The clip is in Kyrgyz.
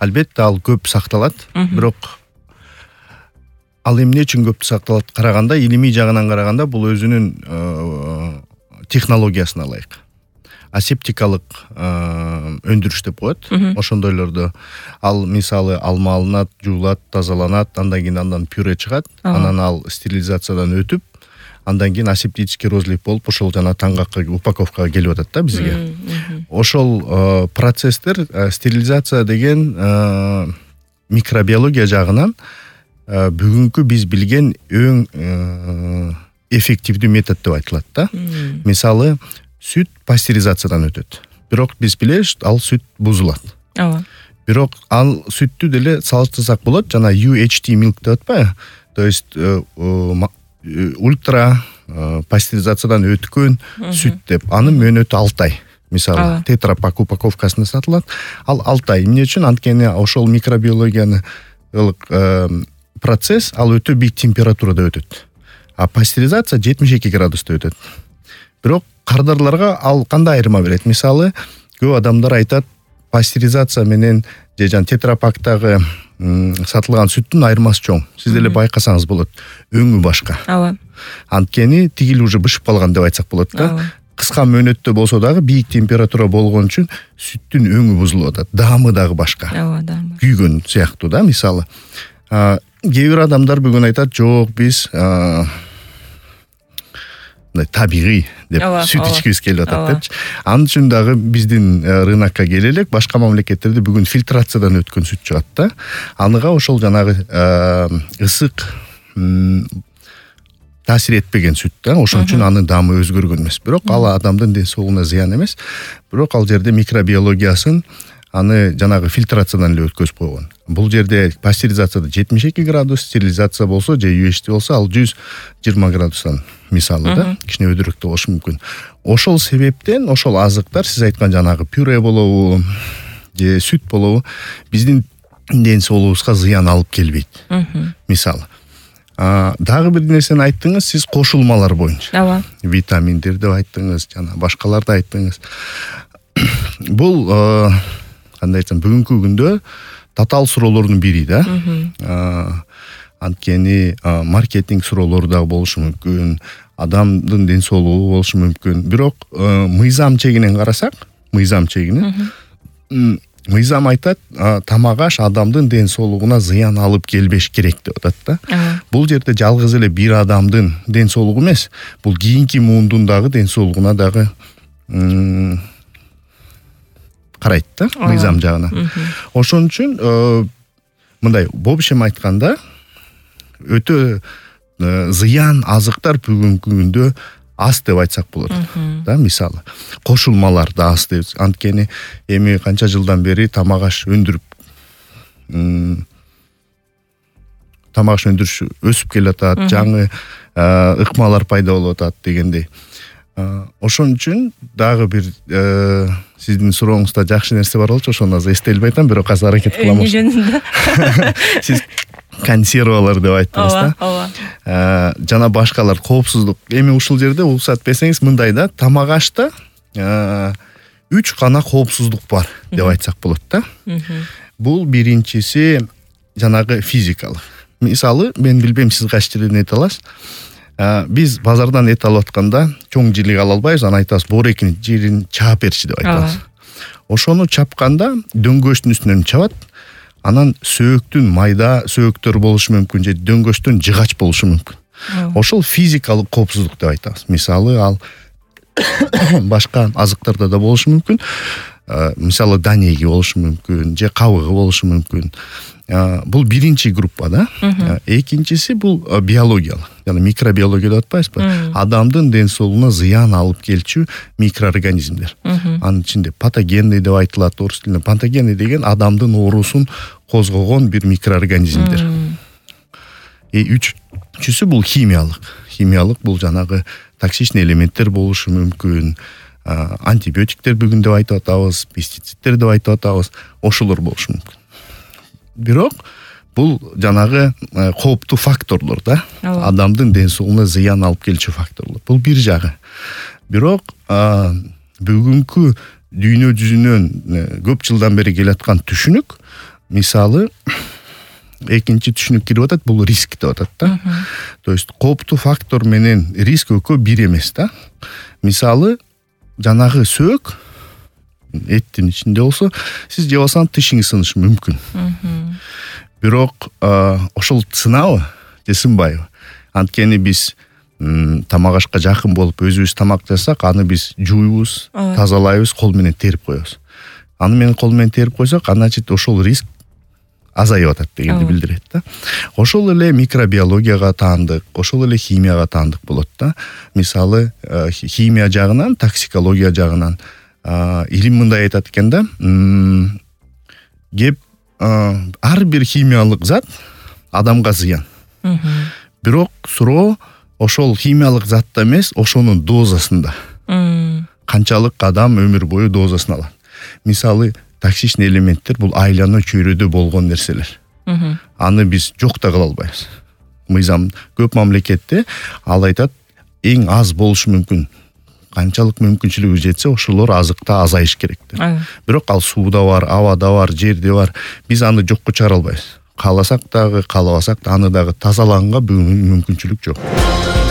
албетте ал көп сакталат, бирок ал эмне үчүн көп сакталат караганда, илимий жагынан караганда бул өзүнүн технологиясын алайык. Асептикалык өндүрүш деп коет. Ошондойлорду ал мисалы алма алынат, жуулат, тазаланат, андан кийин андан пюре чыгат, анан ал стерилизациядан өтүп, андан кийин асептический розлив болуп, ошол жана таңгакка упаковкага келип атат да бизге. Ошол процесстер, стерилизация деген микробиология жагынан бүгүнкү биз билген эң эффективдүү метод деп айтылат да. Мисалы, сүт пастеризациядан өтөт. Бирок биз билебиз, ал сүт бузулат. Бирок ал сүттү деле салыштырсак болот, жана UHT milk деп атпайбы? То есть ультра пастеризациядан өткөн сүт деп. Анын мөөнөтү 6 ай. Мисалы, тетрапак упаковкасында сатылат. Ал 6 ай. Эмне үчүн? Анткени ошол микробиологиянын процесс ал өтө бийик температурада өтөт. А пастеризация 72 градуста өтөт. Бирок кардарларга ал кандай айырма берет? Мисалы, көп адамдар айтат, пастеризация менен же жан тетрапактагы сатылган сүттүн айырмасы чоң. Сиз деле байкасаңыз болот. Өңү башка. Анткени тигил уже бышып калган деп айтсак болот да. Кыска мөөнөттө болсо дагы бийик температура болгон үчүн сүттүн өңү бузулуп атат. Даамы дагы башка. Күйгөн сыяктуу да, мисалы. Кээ бир адамдар бүгүн айтат, жок, биз табигый деп сүт ичкибиз келип атат депчи. Анын үчүн дагы биздин рынокко келелек, башка мамлекеттерде бүгүн фильтрациядан өткөн сүт чыгат да. Аныга ошол жанагы ысык таасир этпеген сүт да. Ошон үчүн анын даамы өзгөргөн эмес. Бирок ал адамдын ден соолугуна зыян эмес. Бирок ал жерде микробиологиясын аны жанагы фильтрациядан эле өткөзүп койгон. Бул жерде пастеризацияда 72 градус, стерилизация болсо же UHT болсо ал 120 градустан мисалы да, кичине өдүрөөк да болушу мүмкүн. Ошол себептен ошол азыктар, сиз айткан жанагы пюре болобу, же сүт болобу, биздин ден соолугубузга зыян алып келбейт. Мисалы. Дагы бир нерсени айттыңыз, сиз кошулмалар боюнча. Витаминдер деп айттыңыз, жана башкаларды айттыңыз. Бул кандай айтсам, бүгүнкү күндө татаал суроолордун бири да. Анткени маркетинг суроолору дагы болушу мүмкүн, адамдын ден соолугу болушу мүмкүн. Бирок мыйзам чегинен карасак, мыйзам айтат, тамак аш адамдын ден соолугуна зыян алып келбеш керек деп атат да. Бул жерде жалгыз эле бир адамдын ден соолугу эмес, бул кийинки муундун дагы ден соолугуна дагы карайт да, мыйзам жагынан. Ошон үчүн мындай в общем айтканда өтө зыян азыктар бүгүнкү күндө аз деп айтсак болот да, мисалы. Кошулмалар да аз деп. Анткени эми канча жылдан бери тамак аш өндүрүш өсүп келатат, жаңы ыкмалар пайда болуп атат дегендей. Ошон үчүн дагы бир сиздин сурооңузда жакшы нерсе бар болчу, ошону азыр эстей албай атам, бирок азыр аракет кылам. Эмне жөнүндө? Сиз консервалар деп айттыңыз да. Жана башкалар, коопсуздук. Эми ушул жерде уруксат берсеңиз, мындай да, тамак ашта 3 гана коопсуздук бар деп айтсак болот да. Бул биринчиси жанагы физикалык. Мисалы, мен билбейм сиз кайсы жерден эт аласыз. Биз базардан эт алып атканда чоң жилик ала албайбыз, аны айтабыз, боорекин жерин чаап берчи деп айтабыз. Ошону чапканда дөңгөчтүн үстүнөн чабат, анан сөөктүн майда сөөктөр болушу мүмкүн, же дөңгөчтөн жыгач болушу мүмкүн. Ошол физикалык коопсуздук деп айтабыз. Мисалы, ал башка азыктарда да болушу мүмкүн. Мисалы, данеги болушу мүмкүн, же кабыгы болушу мүмкүн. Бул биринчи группа да. Экинчиси бул биологиялык, жана микробиология деп атпайбызбы? Адамдын ден соолугуна зыян алып келчү микроорганизмдер. Анын ичинде патогенный деп айтылат, орус тилинде. Патогенный деген адамдын оорусун козгогон бир микроорганизмдер. Үчүнчүсү бул химиялык. Химиялык бул жанагы токсичный элементтер болушу мүмкүн. Антибиотиктер бүгүн деп айтып атабыз, пестициддер деп айтып атабыз, ошолор болушу мүмкүн. Бирок бул жанагы кооптуу факторлор да. Адамдын ден соолугуна зыян алып келчү факторлор. Бул бир жагы. Бирок бүгүнкү дүйнө жүзүнөн көп жылдан бери келаткан түшүнүк мисалы экинчи түшүнүк кирип атат, бул риск деп атат да. То есть кооптуу фактор менен риск экөө бир эмес да. Мисалы жанагы сөөк эттин ичинде болсо, сиз жеп алсаңыз тишиңиз сынышы мүмкүн. Бирок ошол сынабы же сынбайбы? Анткени биз тамак ашка жакын болуп өзүбүз тамак жасасак, аны биз жууйбуз, тазалайбыз, кол менен терип коебуз. Аны менен кол менен терип койсок, значит ошол риск азайып атат дегенди билдирет да. Ошол эле микробиологияга таандык, ошол эле химияга таандык болот да. Мисалы химия жагынан, токсикология жагынан илим мындай айтат экен да. Кеп ар бир химиялык зат адамга зыян. Бирок суроо ошол химиялык затта эмес, ошонун дозасында. Канчалык адам өмүр бою дозасын алат. Мисалы токсичный элементтер бул айлана чөйрөдө болгон нерселер. Аны биз жок да кыла албайбыз. Мыйзам көп мамлекетте ал айтат, эң аз болушу мүмкүн. Канчалык мүмкүнчүлүгү жетсе, ошолор азыкта азайыш керек деп. Бирок ал сууда бар, абада бар, жерде бар. Биз аны жокко чыгара албайбыз. Кааласак дагы, каалабасак да аны дагы тазалаганга бүгүн мүмкүнчүлүк жок.